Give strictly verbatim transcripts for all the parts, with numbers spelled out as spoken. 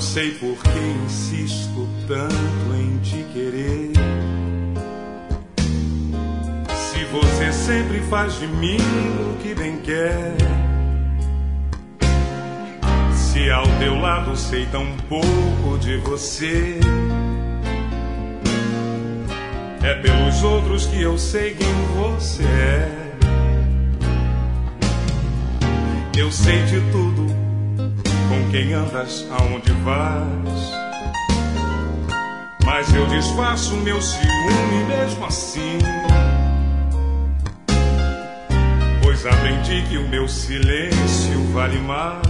sei por que insisto tanto em te querer. Se você sempre faz de mim o que bem quer. Se ao teu lado sei tão pouco de você. É pelos outros que eu sei quem você é. Eu sei de tudo, com quem andas, aonde vais. Mas eu disfarço meu ciúme mesmo assim. Pois aprendi que o meu silêncio vale mais.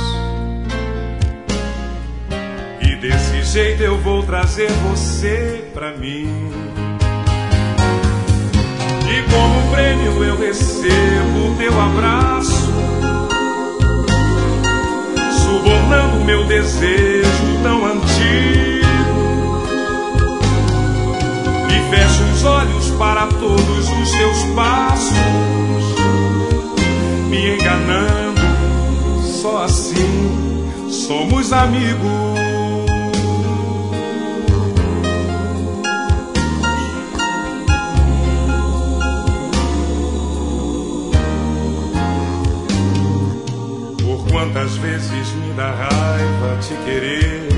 E desse jeito eu vou trazer você pra mim. E como prêmio eu recebo o teu abraço, subornando meu desejo tão antigo. E fecho os olhos para todos os teus passos, me enganando, só assim somos amigos. Quantas vezes me dá raiva te querer,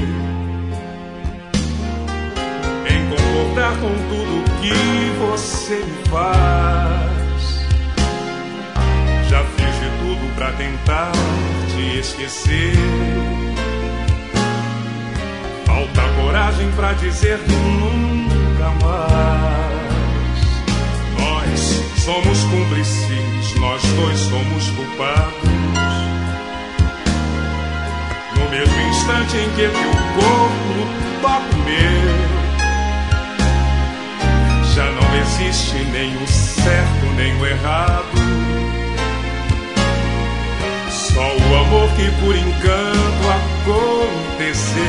em concordar com tudo que você me faz. Já fiz de tudo pra tentar te esquecer. Falta coragem pra dizer nunca mais. Nós somos cúmplices, nós dois somos culpados. No mesmo instante em que teu corpo toca o meu, já não existe nem o certo nem o errado. Só o amor que por encanto aconteceu.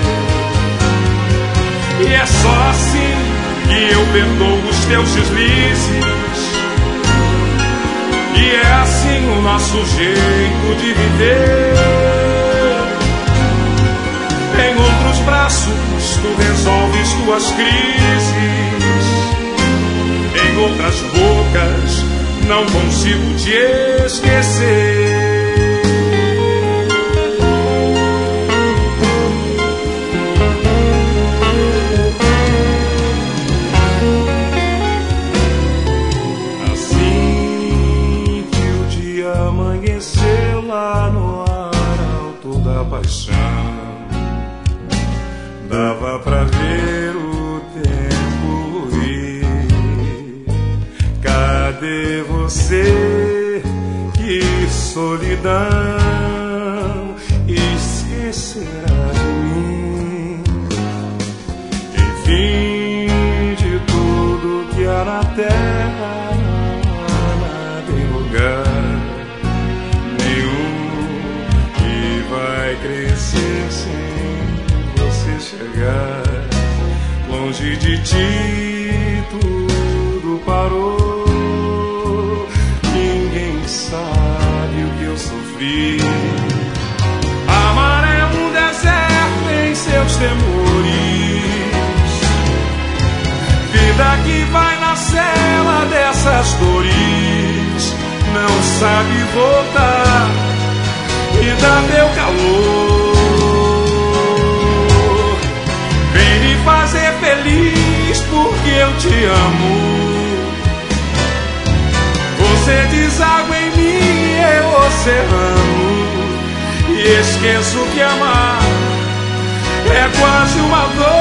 E é só assim que eu perdoo os teus deslizes. E é assim o nosso jeito de viver. Em outros braços tu resolves tuas crises. Em outras bocas não consigo te esquecer. Assim que o dia amanheceu lá no arauto da paixão, dava pra ver o tempo ir. Cadê você? Que solidão esquecerá de mim. Enfim, de tudo que há na terra, nada tem lugar nenhum que vai crescer sem chegar. Longe de ti tudo parou. Ninguém sabe o que eu sofri. Amar é um deserto em seus temores. Vida que vai na cela dessas dores. Não sabe voltar. Me dá teu calor. Fazer feliz porque eu te amo. Você deságua em mim, eu oceano. E esqueço que amar é quase uma dor.